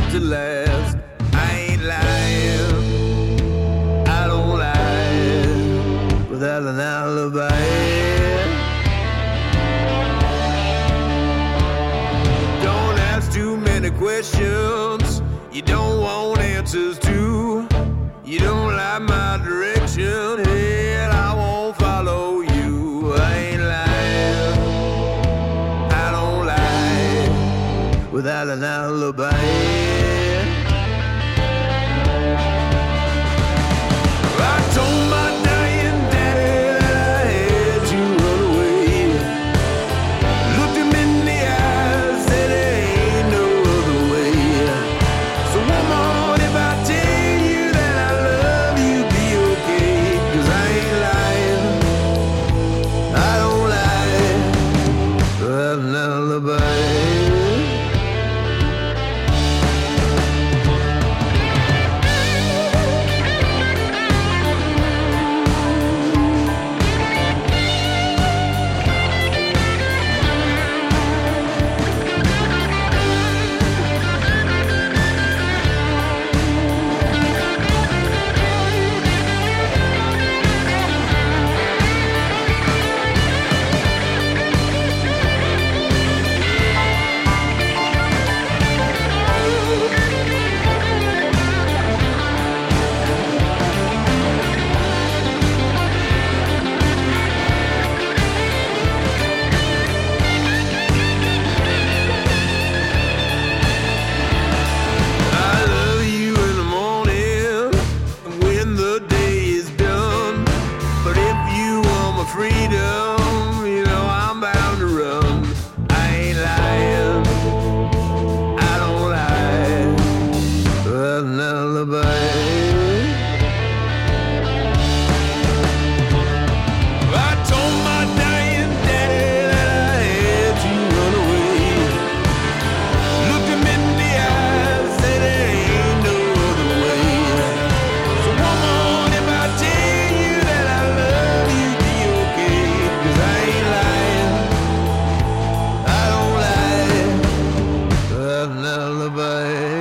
to last. I ain't lying, I don't lie without an alibi. Don't ask too many questions you don't want answers to. You don't like my direction, hell, I won't follow you. I ain't lying, I don't lie without an alibi. I told my dying daddy that I had to run away. Looked him in the eyes, said there ain't no other way. So woman, if I tell you that I love you, be okay. 'Cause I ain't lying, I don't lie without an alibi. Freedom, you know I'm bound to run. I ain't lying, I don't lie without an alibi. I told my dying daddy that I had to run away. Looked him in the eyes, said there ain't no other way. So woman, if I tell you that I love you, an alibi.